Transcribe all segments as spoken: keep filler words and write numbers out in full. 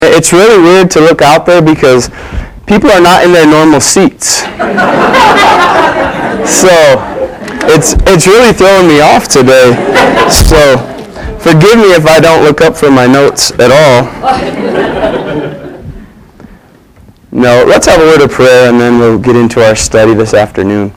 It's really weird to look out there because people are not in their normal seats. So it's it's really throwing me off today. So forgive me if I don't look up for my notes at all. No, let's have a word of prayer and then we'll get into our study this afternoon.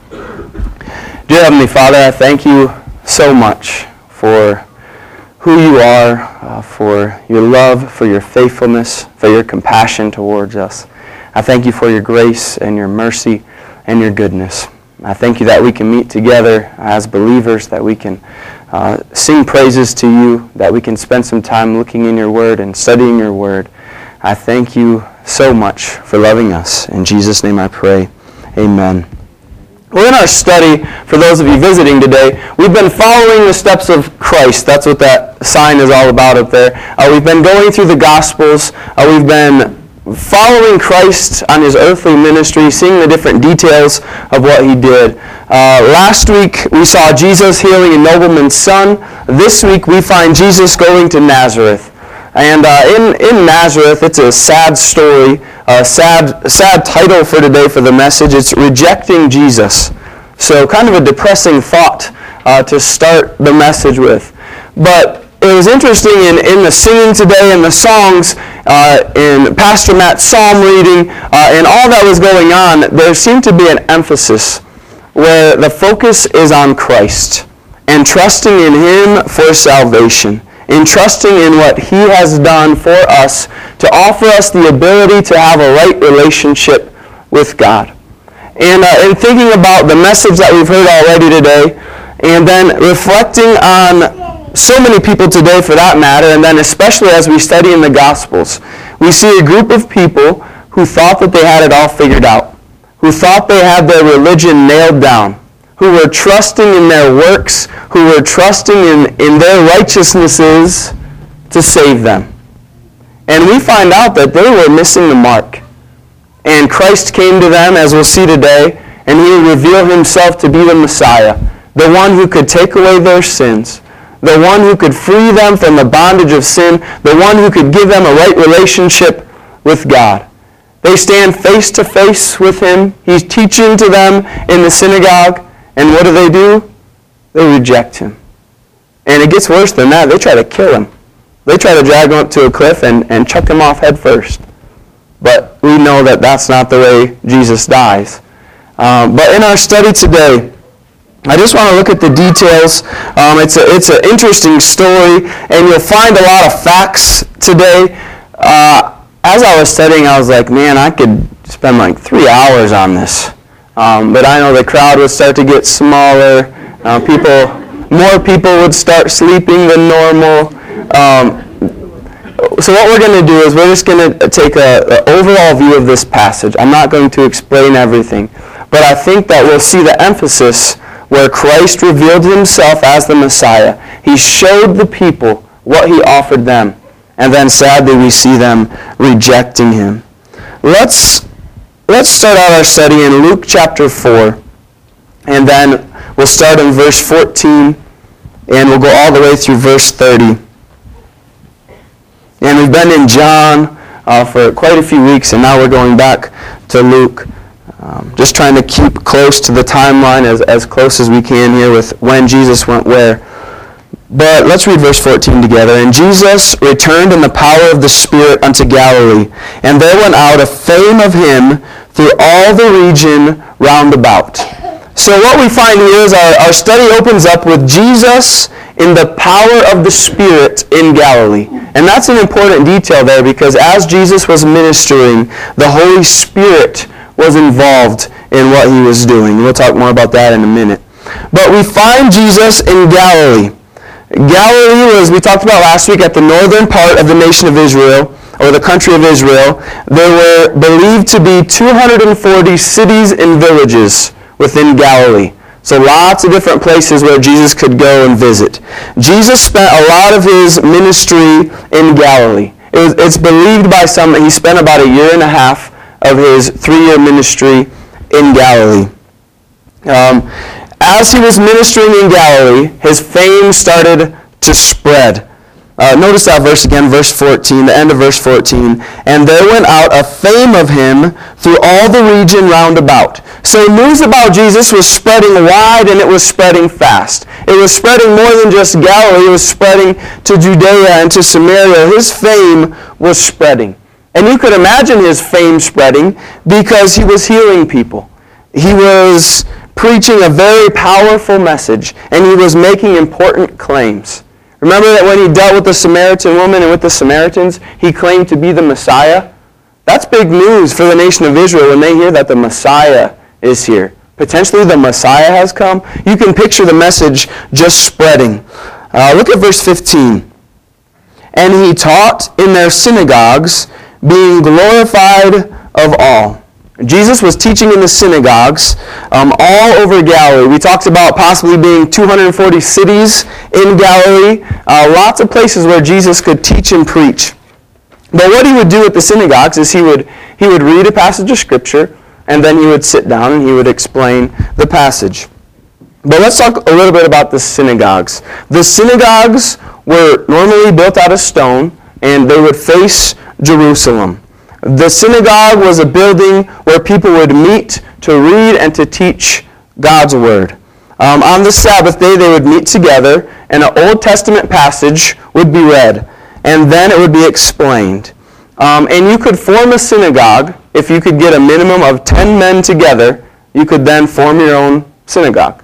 Dear Heavenly Father, I thank you so much for who you are, uh, for your love, for your faithfulness, for your compassion towards us. I thank you for your grace and your mercy and your goodness. I thank you that we can meet together as believers, that we can uh, sing praises to you, that we can spend some time looking in your word and studying your word. I thank you so much for loving us. In Jesus' name I pray. Amen. Well, in our study, for those of you visiting today, we've been following the steps of Christ. That's what that sign is all about up there. Uh, we've been going through the Gospels. Uh, we've been following Christ on his earthly ministry, seeing the different details of what he did. Uh, last week, we saw Jesus healing a nobleman's son. This week, we find Jesus going to Nazareth. And uh, in, in Nazareth, it's a sad story, a sad, sad title for today for the message. It's Rejecting Jesus. So kind of a depressing thought uh, to start the message with. But it was interesting in, in the singing today and the songs, uh, in Pastor Matt's psalm reading, uh, and all that was going on, there seemed to be an emphasis where the focus is on Christ and trusting in him for salvation. In trusting in what he has done for us to offer us the ability to have a right relationship with God. And uh, in thinking about the message that we've heard already today, and then reflecting on so many people today for that matter, and then especially as we study in the Gospels, we see a group of people who thought that they had it all figured out, who thought they had their religion nailed down, who were trusting in their works, who were trusting in, in their righteousnesses to save them. And we find out that they were missing the mark. And Christ came to them, as we'll see today, and he revealed himself to be the Messiah, the one who could take away their sins, the one who could free them from the bondage of sin, the one who could give them a right relationship with God. They stand face to face with him. He's teaching to them in the synagogue. And what do they do? They reject him. And it gets worse than that. They try to kill him. They try to drag him up to a cliff and, and chuck him off head first. But we know that that's not the way Jesus dies. Um, but in our study today, I just want to look at the details. Um, it's a, it's an interesting story, and you'll find a lot of facts today. Uh, as I was studying, I was like, man, I could spend like three hours on this. Um, but I know the crowd would start to get smaller. Uh, people, more people would start sleeping than normal. Um, so what we're going to do is we're just going to take an overall view of this passage. I'm not going to explain everything, but I think that we'll see the emphasis where Christ revealed himself as the Messiah. He showed the people what he offered them, and then sadly we see them rejecting him. Let's Let's start out our study in Luke chapter four, and then we'll start in verse fourteen, and we'll go all the way through verse thirty. And we've been in John uh, for quite a few weeks, and now we're going back to Luke, um, just trying to keep close to the timeline, as, as close as we can here with when Jesus went where. But let's read verse fourteen together. And Jesus returned in the power of the Spirit unto Galilee, and there went out a fame of him through all the region round about. So what we find here is our, our study opens up with Jesus in the power of the Spirit in Galilee. And that's an important detail there, because as Jesus was ministering, the Holy Spirit was involved in what he was doing. We'll talk more about that in a minute. But we find Jesus in Galilee. Galilee was, we talked about last week, at the northern part of the nation of Israel, or the country of Israel. There were believed to be two hundred forty cities and villages within Galilee. So lots of different places where Jesus could go and visit. Jesus spent a lot of his ministry in Galilee. It was, it's believed by some that he spent about a year and a half of his three-year ministry in Galilee. Um, as he was ministering in Galilee, his fame started to spread. Uh, notice that verse again, verse fourteen, the end of verse fourteen. And there went out a fame of him through all the region round about. So news about Jesus was spreading wide, and it was spreading fast. It was spreading more than just Galilee. It was spreading to Judea and to Samaria. His fame was spreading. And you could imagine his fame spreading because he was healing people. He was preaching a very powerful message, and he was making important claims. Remember that when he dealt with the Samaritan woman and with the Samaritans, he claimed to be the Messiah? That's big news for the nation of Israel when they hear that the Messiah is here. Potentially the Messiah has come. You can picture the message just spreading. Uh, look at verse fifteen. And he taught in their synagogues, being glorified of all. Jesus was teaching in the synagogues um, all over Galilee. We talked about possibly being two hundred forty cities in Galilee. Uh, lots of places where Jesus could teach and preach. But what he would do at the synagogues is he would, he would read a passage of Scripture, and then he would sit down and he would explain the passage. But let's talk a little bit about the synagogues. The synagogues were normally built out of stone, and they would face Jerusalem. The synagogue was a building where people would meet to read and to teach God's Word. Um, on the Sabbath day, they would meet together, and an Old Testament passage would be read, and then it would be explained. Um, and you could form a synagogue if you could get a minimum of ten men together. You could then form your own synagogue.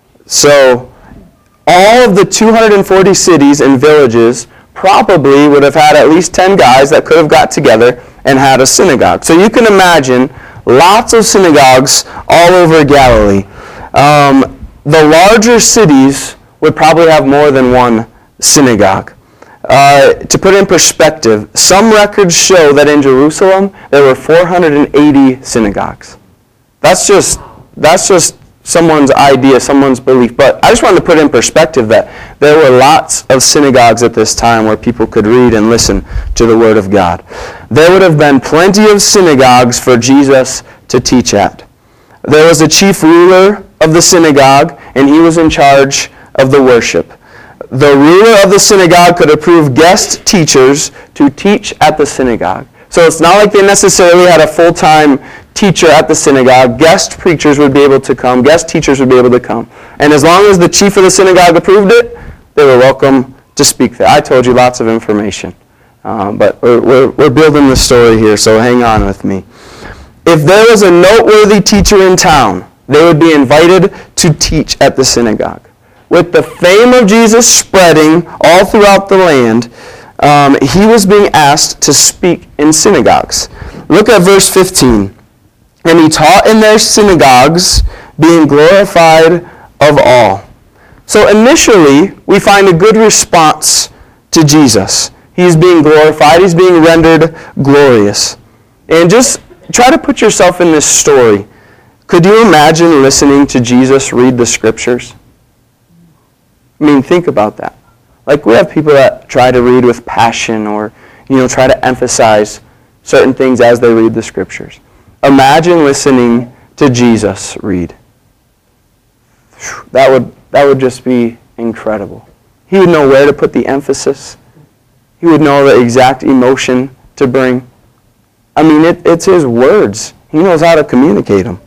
So all of the two hundred forty cities and villages probably would have had at least ten guys that could have got together and had a synagogue. So you can imagine lots of synagogues all over Galilee. Um, the larger cities would probably have more than one synagogue. Uh, to put it in perspective, some records show that in Jerusalem there were four hundred eighty synagogues. That's just that's just someone's idea, someone's belief. But I just wanted to put in perspective that there were lots of synagogues at this time where people could read and listen to the Word of God. There would have been plenty of synagogues for Jesus to teach at. There was a chief ruler of the synagogue, and he was in charge of the worship. The ruler of the synagogue could approve guest teachers to teach at the synagogue. So it's not like they necessarily had a full-time teacher at the synagogue. Guest preachers would be able to come. Guest teachers would be able to come. And as long as the chief of the synagogue approved it, they were welcome to speak there. I told you lots of information. Um, but we're, we're, we're building the story here, so hang on with me. If there was a noteworthy teacher in town, they would be invited to teach at the synagogue. With the fame of Jesus spreading all throughout the land, um, he was being asked to speak in synagogues. Look at verse fifteen. And he taught in their synagogues, being glorified of all. So initially, we find a good response to Jesus. He's being glorified. He's being rendered glorious. And just try to put yourself in this story. Could you imagine listening to Jesus read the Scriptures? I mean, think about that. Like, we have people that try to read with passion or, you know, try to emphasize certain things as they read the Scriptures. Imagine listening to Jesus read. That would, that would just be incredible. He would know where to put the emphasis. He would know the exact emotion to bring. I mean, it, it's his words. He knows how to communicate them.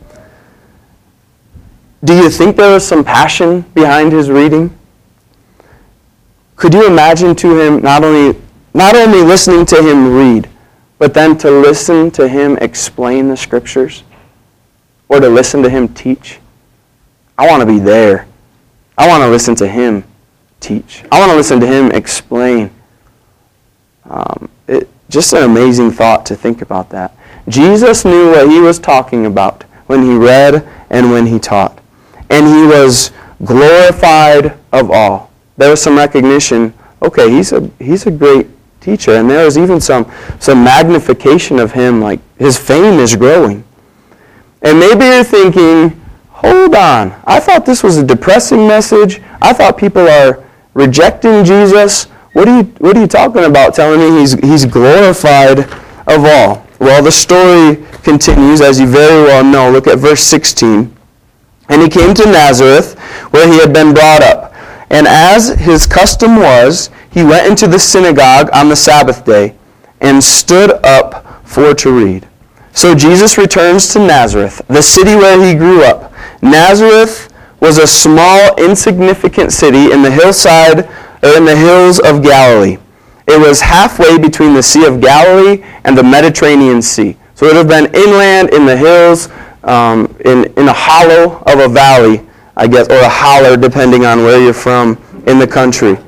Do you think there was some passion behind his reading? Could you imagine to him not only, not only listening to him read, but then to listen to him explain the Scriptures? Or to listen to him teach? I want to be there. I want to listen to him teach. I want to listen to him explain. Um, it, just an amazing thought to think about that. Jesus knew what he was talking about when he read and when he taught. And he was glorified of all. There was some recognition, okay, he's a, he's a great teacher. And there was even some, some magnification of him, like his fame is growing. And maybe you're thinking, hold on, I thought this was a depressing message. I thought people are rejecting Jesus. What are you, what are you talking about telling me he's, he's glorified of all? Well, the story continues, as you very well know. Look at verse sixteen. And he came to Nazareth, where he had been brought up. And as his custom was, he went into the synagogue on the Sabbath day and stood up for to read. So Jesus returns to Nazareth, the city where he grew up. Nazareth was a small, insignificant city in the hillside, or in the hills of Galilee. It was halfway between the Sea of Galilee and the Mediterranean Sea. So it would have been inland in the hills, um, in, in a hollow of a valley, I guess, or a holler, depending on where you're from in the country.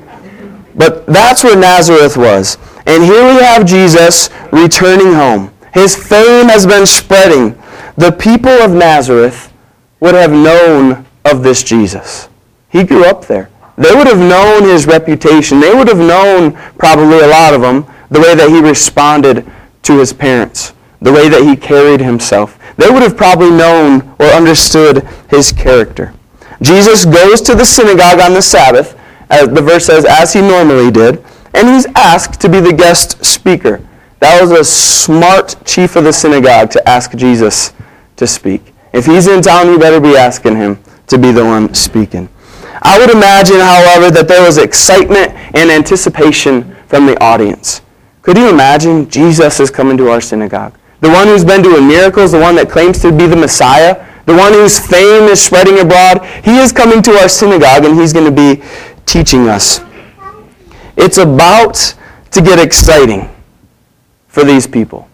But that's where Nazareth was. And here we have Jesus returning home. His fame has been spreading. The people of Nazareth would have known of this Jesus. He grew up there. They would have known his reputation. They would have known, probably a lot of them, the way that he responded to his parents, the way that he carried himself. They would have probably known or understood his character. Jesus goes to the synagogue on the Sabbath, as the verse says, as he normally did, and he's asked to be the guest speaker. That was a smart chief of the synagogue to ask Jesus to speak. If he's in town, you better be asking him to be the one speaking. I would imagine, however, that there was excitement and anticipation from the audience. Could you imagine Jesus is coming to our synagogue? The one who's been doing miracles, the one that claims to be the Messiah, the one whose fame is spreading abroad, he is coming to our synagogue and he's going to be teaching us. It's about to get exciting for these people.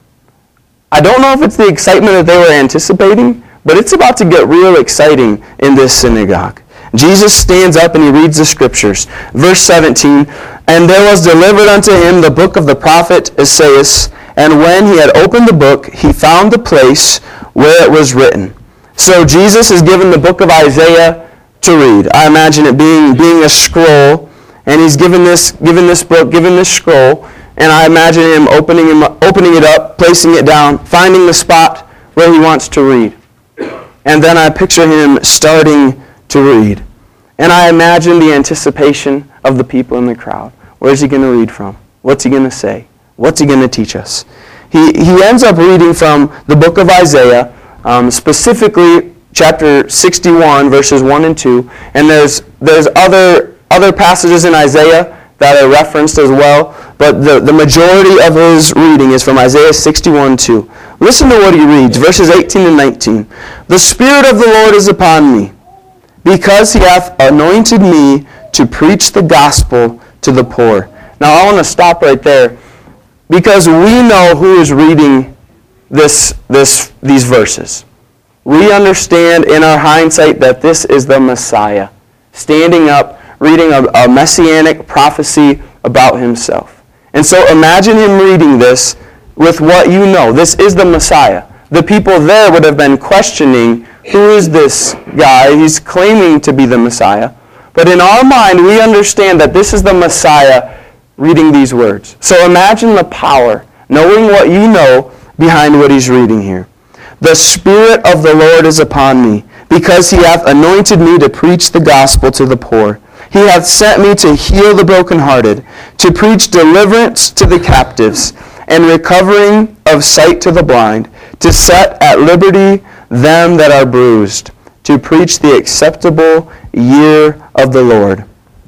I don't know if it's the excitement that they were anticipating, but it's about to get real exciting in this synagogue. Jesus stands up and he reads the scriptures. Verse seventeen, and there was delivered unto him the book of the prophet Isaiah, and when he had opened the book, he found the place where it was written. So Jesus is given the book of Isaiah to read. I imagine it being, being a scroll, and he's given this, given this book, given this scroll, and I imagine him opening, him opening it up, placing it down, finding the spot where he wants to read. And then I picture him starting to read. And I imagine the anticipation of the people in the crowd. Where's he going to read from? What's he going to say? What's he going to teach us? He, he ends up reading from the book of Isaiah, um, specifically chapter sixty-one, verses one and two. And there's there's other other passages in Isaiah that are referenced as well. But the, the majority of his reading is from Isaiah sixty-one two. Listen to what he reads, verses eighteen and nineteen. The Spirit of the Lord is upon me, because he hath anointed me to preach the gospel to the poor. Now I want to stop right there, because we know who is reading this, this, these verses. We understand in our hindsight that this is the Messiah, standing up, reading a, a messianic prophecy about himself. And so imagine him reading this with what you know. This is the Messiah. The people there would have been questioning, who is this guy? He's claiming to be the Messiah. But in our mind, we understand that this is the Messiah reading these words. So imagine the power, knowing what you know behind what he's reading here. The Spirit of the Lord is upon me, because he hath anointed me to preach the gospel to the poor. He hath sent me to heal the brokenhearted, to preach deliverance to the captives, and recovering of sight to the blind, to set at liberty them that are bruised, to preach the acceptable year of the Lord.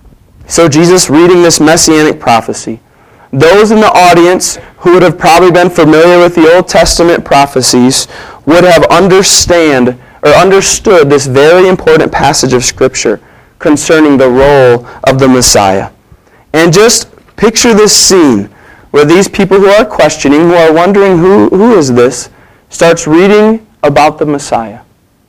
So Jesus reading this messianic prophecy. Those in the audience who would have probably been familiar with the Old Testament prophecies would have understand or understood this very important passage of Scripture concerning the role of the Messiah. And just picture this scene where these people who are questioning, who are wondering who, who is this, starts reading about the Messiah.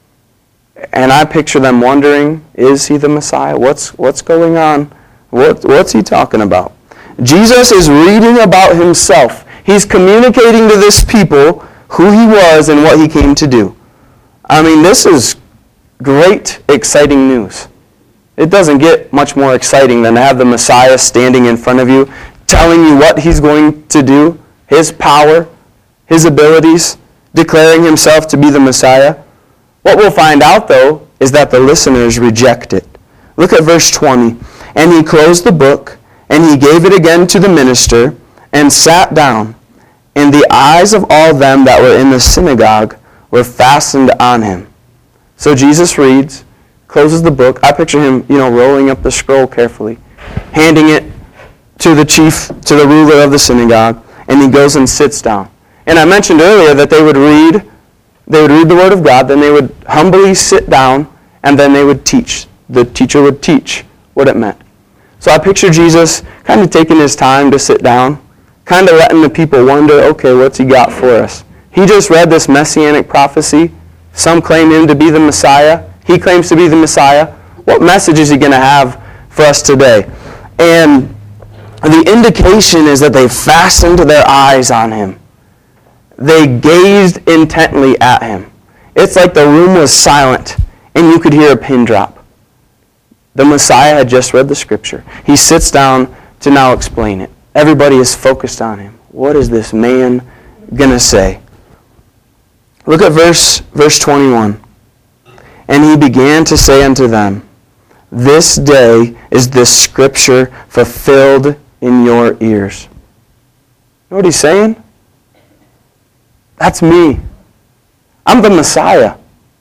And I picture them wondering, is he the Messiah? What's, what's going on? What, what's he talking about? Jesus is reading about himself. He's communicating to this people who he was and what he came to do. I mean, this is great, exciting news. It doesn't get much more exciting than to have the Messiah standing in front of you, telling you what he's going to do, his power, his abilities, declaring himself to be the Messiah. What we'll find out, though, is that the listeners reject it. Look at verse twenty. And he closed the book, and he gave it again to the minister, and sat down. And the eyes of all them that were in the synagogue were fastened on him. So Jesus reads, closes the book. I picture him, you know, rolling up the scroll carefully, handing it to the chief, to the ruler of the synagogue, and he goes and sits down. And I mentioned earlier that they would read, they would read the Word of God, then they would humbly sit down, and then they would teach. The teacher would teach what it meant. So I picture Jesus kind of taking his time to sit down, kind of letting the people wonder, okay, what's he got for us? He just read this messianic prophecy. Some claim him to be the Messiah. He claims to be the Messiah. What message is he going to have for us today? And the indication is that they fastened their eyes on him. They gazed intently at him. It's like the room was silent and you could hear a pin drop. The Messiah had just read the scripture. He sits down to now explain it. Everybody is focused on him. What is this man going to say? Look at verse, verse twenty-one. And he began to say unto them, this day is this scripture fulfilled in your ears. You know what he's saying? That's me. I'm the Messiah.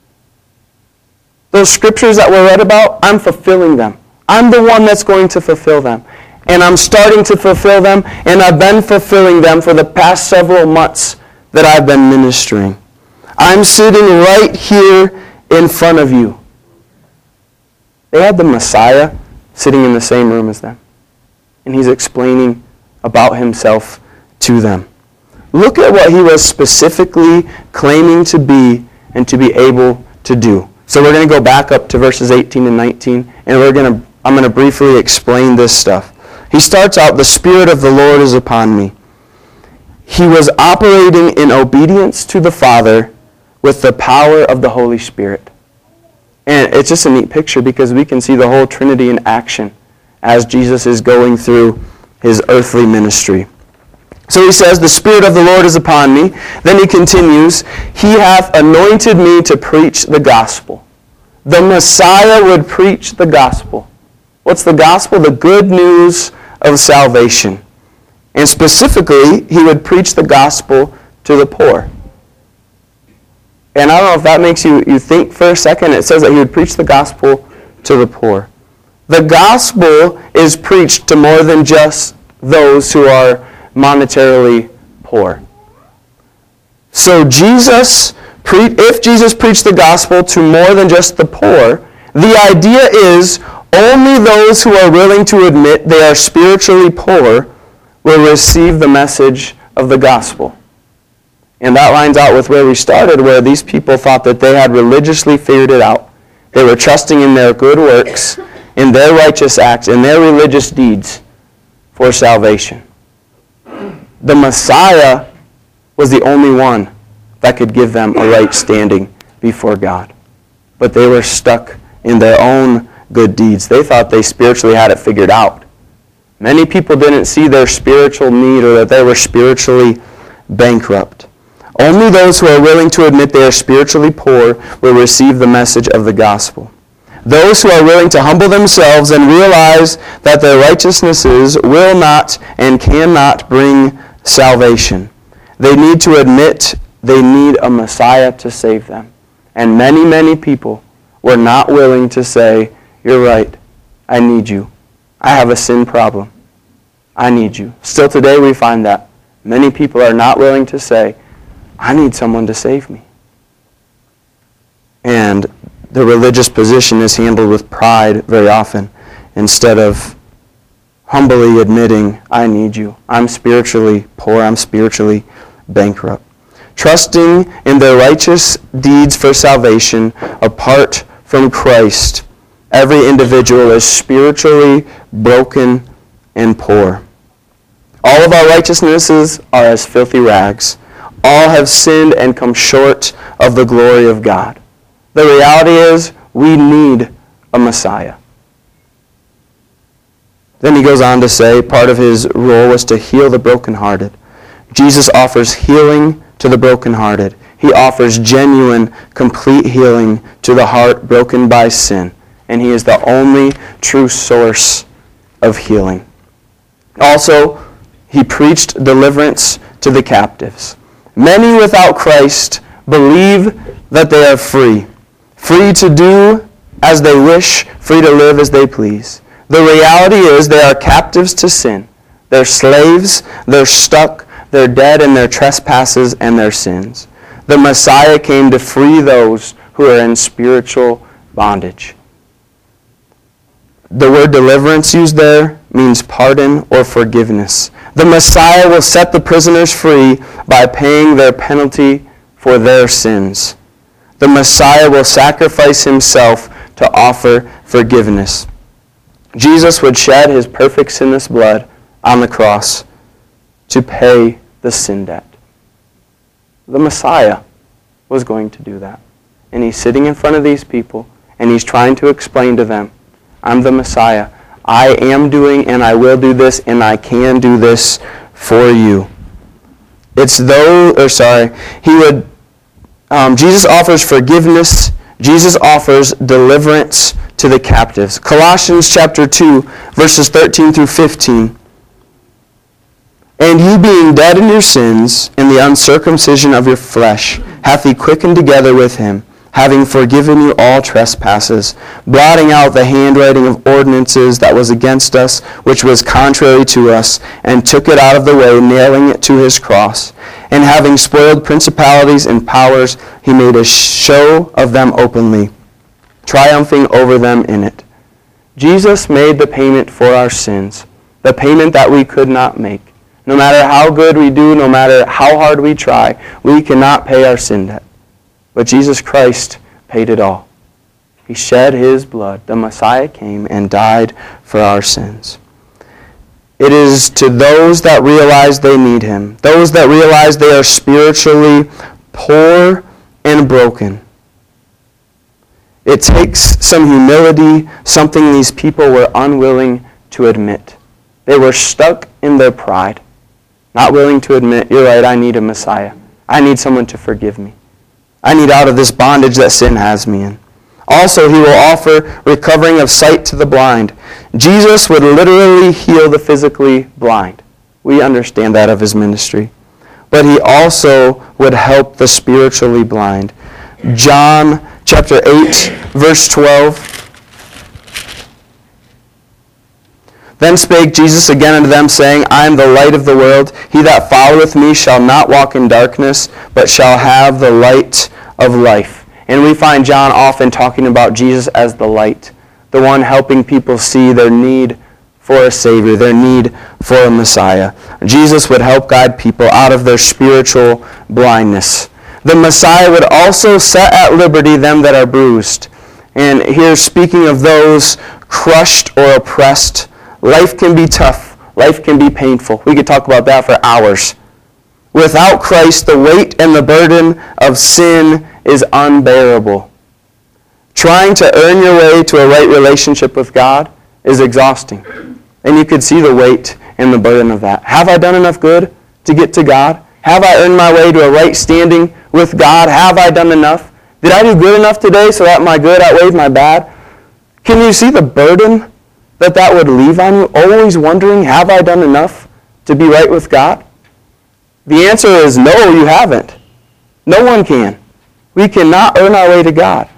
Those scriptures that were read about, I'm fulfilling them. I'm the one that's going to fulfill them. And I'm starting to fulfill them, and I've been fulfilling them for the past several months that I've been ministering. I'm sitting right here in front of you. They had the Messiah sitting in the same room as them. And he's explaining about himself to them. Look at what he was specifically claiming to be and to be able to do. So we're going to go back up to verses eighteen and nineteen, and we're going to I'm going to briefly explain this stuff. He starts out, the Spirit of the Lord is upon me. He was operating in obedience to the Father with the power of the Holy Spirit. And it's just a neat picture because we can see the whole Trinity in action as Jesus is going through his earthly ministry. So he says, the Spirit of the Lord is upon me. Then he continues, he hath anointed me to preach the gospel. The Messiah would preach the gospel. What's the gospel? The good news of salvation. And specifically, he would preach the gospel to the poor. And I don't know if that makes you, you think for a second. It says that he would preach the gospel to the poor. The gospel is preached to more than just those who are monetarily poor. So Jesus, if Jesus preached the gospel to more than just the poor, the idea is only those who are willing to admit they are spiritually poor will receive the message of the gospel. And that lines out with where we started, where these people thought that they had religiously figured it out. They were trusting in their good works, in their righteous acts, in their religious deeds for salvation. The Messiah was the only one that could give them a right standing before God. But they were stuck in their own good deeds. They thought they spiritually had it figured out. Many people didn't see their spiritual need or that they were spiritually bankrupt. Only those who are willing to admit they are spiritually poor will receive the message of the gospel. Those who are willing to humble themselves and realize that their righteousnesses will not and cannot bring salvation. They need to admit they need a Messiah to save them. And many, many people were not willing to say, you're right, I need you. I have a sin problem. I need you. Still today we find that. Many people are not willing to say, I need someone to save me. And the religious position is handled with pride very often instead of humbly admitting, I need you. I'm spiritually poor. I'm spiritually bankrupt. Trusting in their righteous deeds for salvation apart from Christ, every individual is spiritually broken and poor. All of our righteousnesses are as filthy rags. All have sinned and come short of the glory of God. The reality is, we need a Messiah. Then he goes on to say, part of his role was to heal the brokenhearted. Jesus offers healing to the brokenhearted. He offers genuine, complete healing to the heart broken by sin. And he is the only true source of healing. Also, he preached deliverance to the captives. Many without Christ believe that they are free. Free to do as they wish, free to live as they please. The reality is they are captives to sin. They're slaves, they're stuck, they're dead in their trespasses and their sins. The Messiah came to free those who are in spiritual bondage. The word deliverance used there means pardon or forgiveness. The Messiah will set the prisoners free by paying their penalty for their sins. The Messiah will sacrifice himself to offer forgiveness. Jesus would shed his perfect sinless blood on the cross to pay the sin debt. The Messiah was going to do that. And he's sitting in front of these people, and he's trying to explain to them, I'm the Messiah. I am doing and I will do this, and I can do this for you. It's though, or sorry, he would, um, Jesus offers forgiveness. Jesus offers deliverance to the captives. Colossians chapter two, verses thirteen through fifteen. And ye being dead in your sins, in the uncircumcision of your flesh, hath he quickened together with him, having forgiven you all trespasses, blotting out the handwriting of ordinances that was against us, which was contrary to us, and took it out of the way, nailing it to his cross. And having spoiled principalities and powers, he made a show of them openly, triumphing over them in it. Jesus made the payment for our sins, the payment that we could not make. No matter how good we do, no matter how hard we try, we cannot pay our sin debt. But Jesus Christ paid it all. He shed his blood. The Messiah came and died for our sins. It is to those that realize they need him, those that realize they are spiritually poor and broken. It takes some humility, something these people were unwilling to admit. They were stuck in their pride, not willing to admit, you're right, I need a Messiah. I need someone to forgive me. I need out of this bondage that sin has me in. Also, he will offer recovering of sight to the blind. Jesus would literally heal the physically blind. We understand that of his ministry. But he also would help the spiritually blind. John chapter eight, verse twelve. Then spake Jesus again unto them, saying, I am the light of the world. He that followeth me shall not walk in darkness, but shall have the light of life. And we find John often talking about Jesus as the light, the one helping people see their need for a Savior, their need for a Messiah. Jesus would help guide people out of their spiritual blindness. The Messiah would also set at liberty them that are bruised. And here, speaking of those crushed or oppressed, life can be tough. Life can be painful. We could talk about that for hours. Without Christ, the weight and the burden of sin is unbearable. Trying to earn your way to a right relationship with God is exhausting. And you could see the weight and the burden of that. Have I done enough good to get to God? Have I earned my way to a right standing with God? Have I done enough? Did I do good enough today so that my good outweighs my bad? Can you see the burden that that would leave on you? Always wondering, have I done enough to be right with God? The answer is no, you haven't. No one can. We cannot earn our way to God.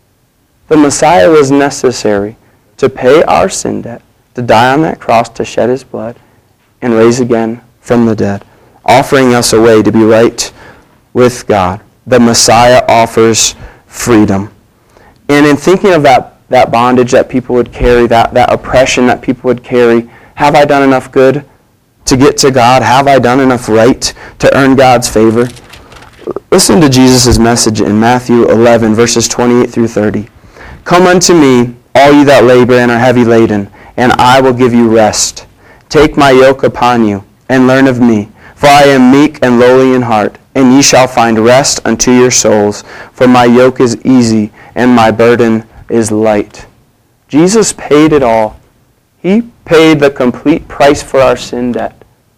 The Messiah was necessary to pay our sin debt, to die on that cross, to shed his blood, and raise again from the dead, offering us a way to be right with God. The Messiah offers freedom. And in thinking of that, that bondage that people would carry, that, that oppression that people would carry, have I done enough good to get to God? Have I done enough right to earn God's favor? Listen to Jesus' message in Matthew eleven, verses twenty-eight through thirty. Come unto me, all ye that labor and are heavy laden, and I will give you rest. Take my yoke upon you, and learn of me, for I am meek and lowly in heart, and ye shall find rest unto your souls. For my yoke is easy, and my burden is light. Jesus paid it all. He paid the complete price for our sin debt.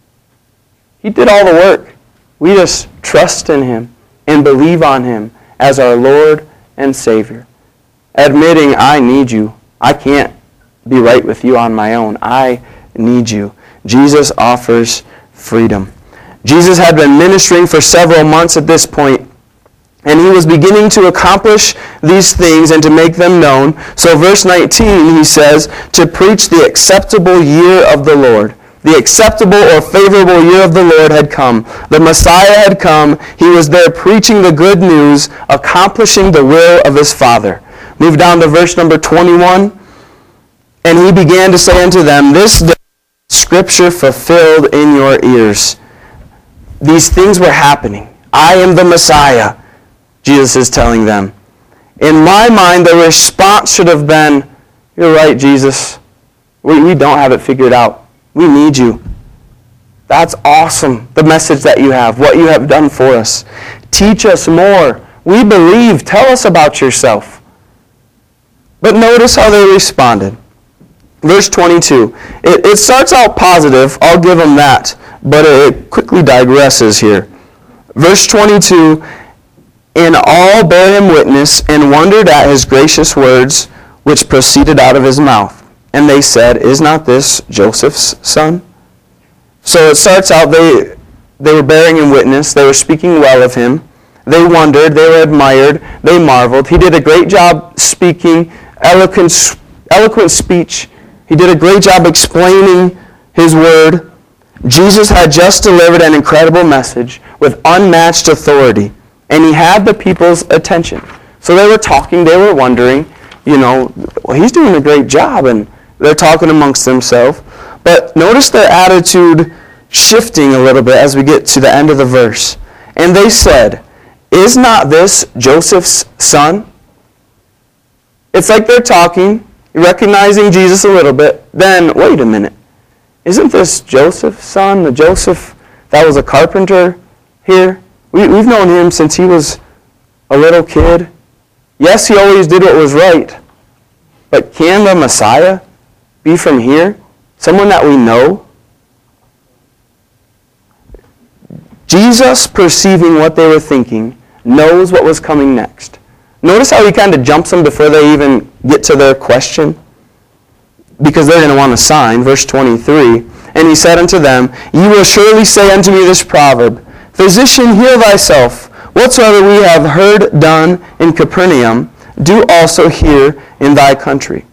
He did all the work. We just trust in him and believe on him as our Lord and Savior. Admitting, I need you. I can't be right with you on my own. I need you. Jesus offers freedom. Jesus had been ministering for several months at this point, and he was beginning to accomplish these things and to make them known. So verse nineteen, he says, to preach the acceptable year of the Lord. The acceptable or favorable year of the Lord had come. The Messiah had come. He was there preaching the good news, accomplishing the will of his Father. Move down to verse number twenty-one. And he began to say unto them, This day Scripture fulfilled in your ears. These things were happening. I am the Messiah, Jesus is telling them. In my mind, the response should have been, You're right, Jesus. We, we don't have it figured out. We need you. That's awesome, the message that you have, what you have done for us. Teach us more. We believe. Tell us about yourself. But notice how they responded. Verse twenty-two. It, it starts out positive. I'll give them that. But it quickly digresses here. Verse twenty-two. And all bare him witness, and wondered at his gracious words, which proceeded out of his mouth. And they said, Is not this Joseph's son? So it starts out, they, they were bearing him witness. They were speaking well of him. They wondered. They were admired. They marveled. He did a great job speaking, eloquent, eloquent speech. He did a great job explaining his word. Jesus had just delivered an incredible message with unmatched authority. And he had the people's attention. So they were talking. They were wondering, you know, well, he's doing a great job. And they're talking amongst themselves. But notice their attitude shifting a little bit as we get to the end of the verse. And they said, Is not this Joseph's son? It's like they're talking, recognizing Jesus a little bit. Then, wait a minute. Isn't this Joseph's son? The Joseph that was a carpenter here? We, we've known him since he was a little kid. Yes, he always did what was right. But can the Messiah be from here? Someone that we know? Jesus, perceiving what they were thinking, knows what was coming next. Notice how he kind of jumps them before they even get to their question. Because they're going to want a sign. Verse twenty-three. And he said unto them, Ye will surely say unto me this proverb, Physician, heal thyself. Whatsoever we have heard done in Capernaum, do also here in thy country.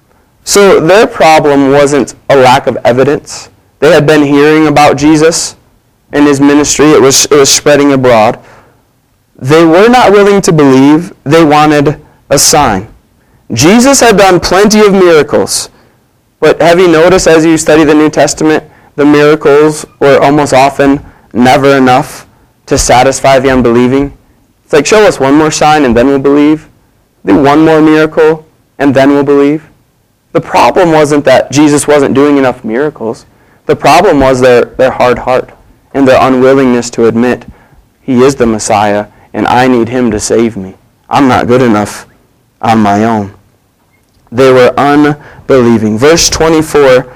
So their problem wasn't a lack of evidence. They had been hearing about Jesus and his ministry. It was, it was spreading abroad. They were not willing to believe. They wanted a sign. Jesus had done plenty of miracles. But have you noticed as you study the New Testament, the miracles were almost often never enough to satisfy the unbelieving? It's like, show us one more sign and then we'll believe. Do one more miracle and then we'll believe. The problem wasn't that Jesus wasn't doing enough miracles. The problem was their, their hard heart and their unwillingness to admit he is the Messiah and I need him to save me. I'm not good enough on my own. They were unbelieving. Verse twenty-four,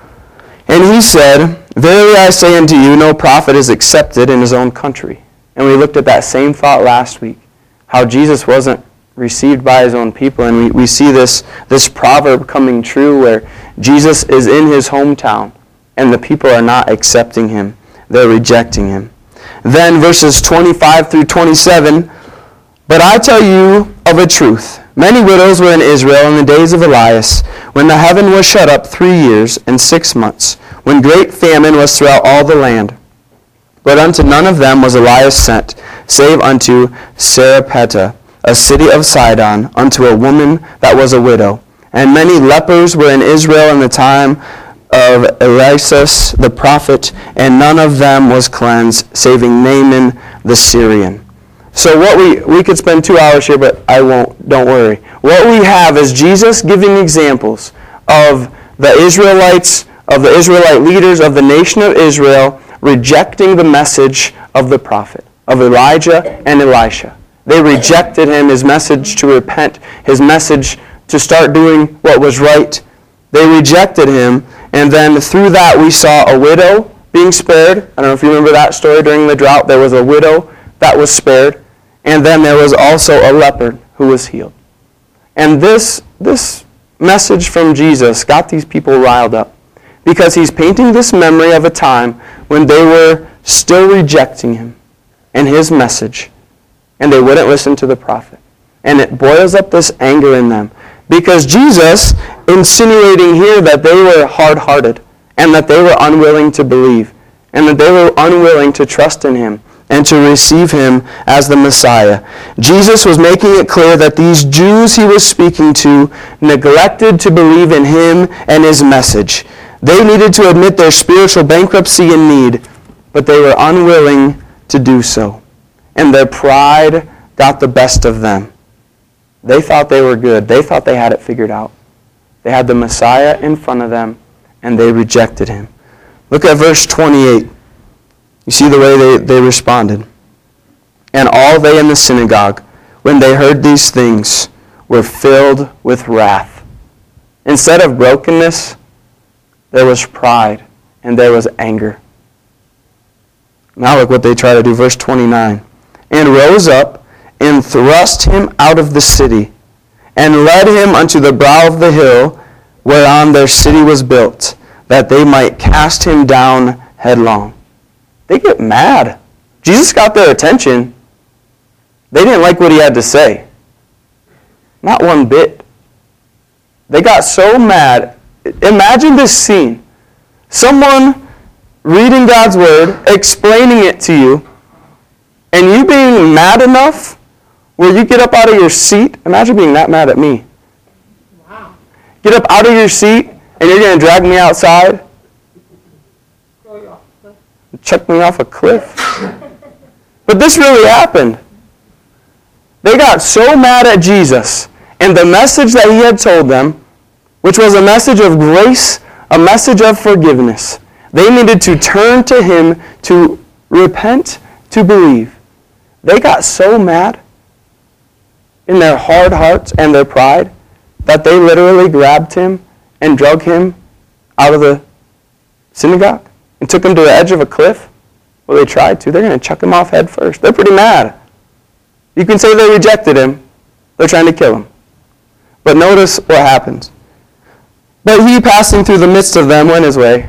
And he said, Verily I say unto you, no prophet is accepted in his own country. And we looked at that same thought last week, how Jesus wasn't received by his own people. And we, we see this, this proverb coming true where Jesus is in his hometown and the people are not accepting him. They're rejecting him. Then verses twenty-five through twenty-seven, But I tell you of a truth, many widows were in Israel in the days of Elias, when the heaven was shut up three years and six months, when great famine was throughout all the land. But unto none of them was Elias sent, save unto Sarepta, a city of Sidon, unto a woman that was a widow. And many lepers were in Israel in the time of Elias the prophet, and none of them was cleansed, saving Naaman the Syrian. So what we, we could spend two hours here, but I won't, don't worry. What we have is Jesus giving examples of the Israelites, of the Israelite leaders of the nation of Israel, rejecting the message of the prophet, of Elijah and Elisha. They rejected him, his message to repent, his message to start doing what was right. They rejected him, and then through that we saw a widow being spared. I don't know if you remember that story during the drought. There was a widow that was spared, and then there was also a leper who was healed. And this, this message from Jesus got these people riled up because he's painting this memory of a time when they were still rejecting him and his message, and they wouldn't listen to the prophet. And it boils up this anger in them because Jesus, insinuating here that they were hard-hearted and that they were unwilling to believe, and that they were unwilling to trust in him and to receive him as the Messiah. Jesus was making it clear that these Jews he was speaking to neglected to believe in him and his message. They needed to admit their spiritual bankruptcy and need, but they were unwilling to do so. And their pride got the best of them. They thought they were good. They thought they had it figured out. They had the Messiah in front of them, and they rejected him. Look at verse twenty-eight. You see the way they, they responded. And all they in the synagogue, when they heard these things, were filled with wrath. Instead of brokenness, there was pride and there was anger. Now look what they try to do. Verse twenty-nine. And rose up and thrust him out of the city, and led him unto the brow of the hill whereon their city was built, that they might cast him down headlong. They get mad. Jesus got their attention. They didn't like what he had to say. Not one bit. They got so mad. Imagine this scene. Someone reading God's word, explaining it to you, and you being mad enough where you get up out of your seat. Imagine being that mad at me. Wow. Get up out of your seat, and you're going to drag me outside? Chuck me off a cliff. But this really happened. They got so mad at Jesus and the message that he had told them, which was a message of grace, a message of forgiveness. They needed to turn to him to repent, to believe. They got so mad in their hard hearts and their pride that they literally grabbed him and drug him out of the synagogue and took him to the edge of a cliff. Well, they tried to. They're going to chuck him off head first. They're pretty mad. You can say they rejected him. They're trying to kill him. But notice what happens. But he, passing through the midst of them, went his way.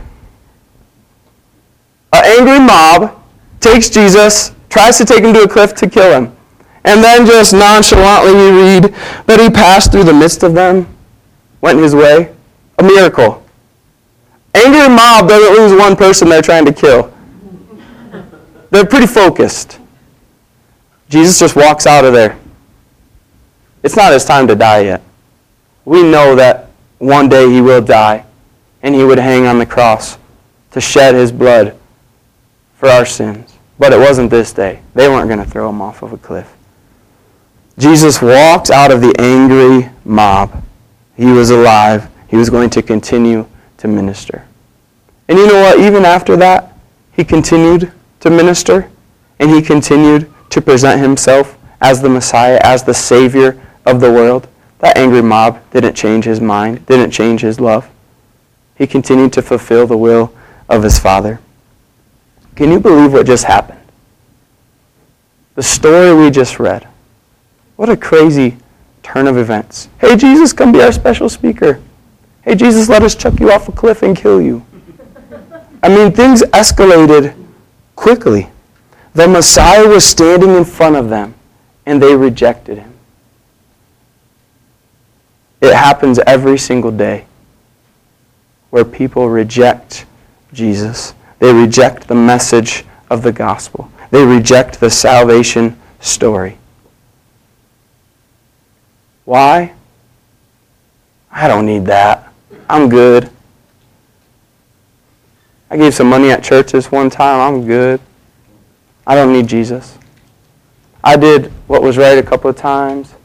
An angry mob takes Jesus, tries to take him to a cliff to kill him. And then just nonchalantly we read that he passed through the midst of them, went his way. A miracle. Angry mob doesn't lose one person they're trying to kill. They're pretty focused. Jesus just walks out of there. It's not his time to die yet. We know that one day he will die, and he would hang on the cross to shed his blood for our sins. But it wasn't this day. They weren't going to throw him off of a cliff. Jesus walked out of the angry mob. He was alive. He was going to continue to minister. And you know what? Even after that, he continued to minister, and he continued to present himself as the Messiah, as the Savior of the world. That angry mob didn't change his mind, didn't change his love. He continued to fulfill the will of his Father. Can you believe what just happened? The story we just read. What a crazy turn of events. Hey, Jesus, come be our special speaker. Hey, Jesus, let us chuck you off a cliff and kill you. I mean, things escalated quickly. The Messiah was standing in front of them, and they rejected him. It happens every single day where people reject Jesus. They reject the message of the gospel. They reject the salvation story. Why? I don't need that. I'm good. I gave some money at church this one time. I'm good. I don't need Jesus. I did what was right a couple of times.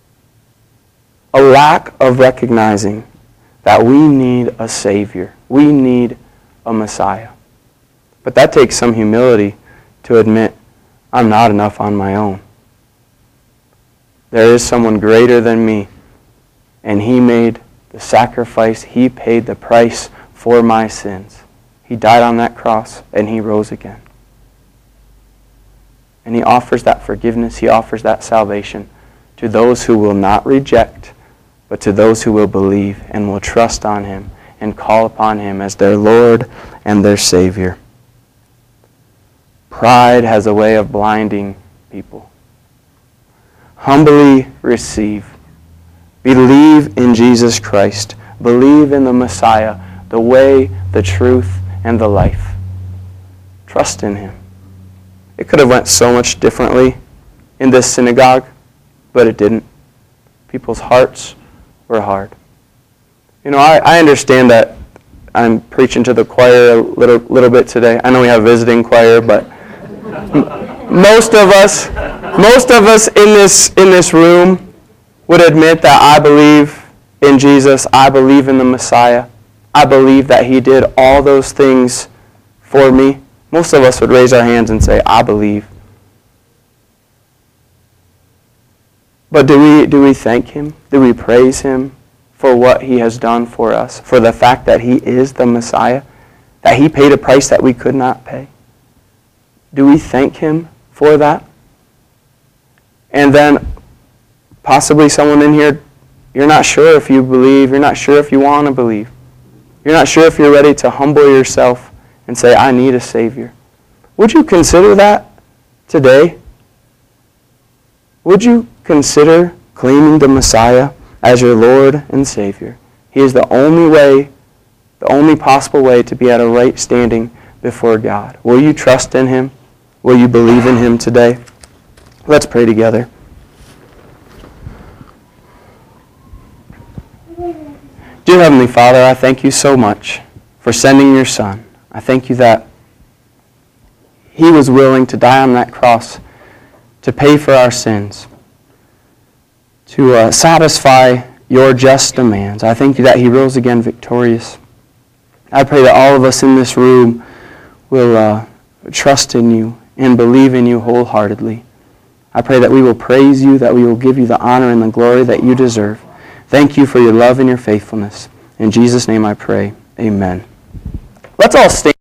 A lack of recognizing that we need a Savior. We need a Messiah. But that takes some humility to admit I'm not enough on my own. There is someone greater than me, and he made the sacrifice. He paid the price for my sins. He died on that cross, and he rose again. And he offers that forgiveness. He offers that salvation to those who will not reject, but to those who will believe and will trust on him and call upon him as their Lord and their Savior. Pride has a way of blinding people. Humbly receive. Believe in Jesus Christ. Believe in the Messiah. the way, the truth, and the life. Trust in him. It could have went so much differently in this synagogue, but it didn't. People's hearts were hard. You know, I, I understand that I'm preaching to the choir a little, little bit today. I know we have a visiting choir, but most of us, most of us in this in this room would admit that I believe in Jesus. I believe in the Messiah. I believe that he did all those things for me. Most of us would raise our hands and say, I believe. But do we do we thank him? Do we praise him for what he has done for us? For the fact that he is the Messiah? That he paid a price that we could not pay? Do we thank him for that? And then possibly someone in here, you're not sure if you believe, you're not sure if you want to believe. You're not sure if you're ready to humble yourself and say, I need a Savior. Would you consider that today? Would you consider claiming the Messiah as your Lord and Savior? He is the only way, the only possible way to be at a right standing before God. Will you trust in him? Will you believe in him today? Let's pray together. Dear Heavenly Father, I thank you so much for sending your Son. I thank you that he was willing to die on that cross to pay for our sins, to uh, satisfy your just demands. I thank you that he rose again victorious. I pray that all of us in this room will uh, trust in you and believe in you wholeheartedly. I pray that we will praise you, that we will give you the honor and the glory that you deserve. Thank you for your love and your faithfulness. In Jesus' name I pray, amen. Let's all stand.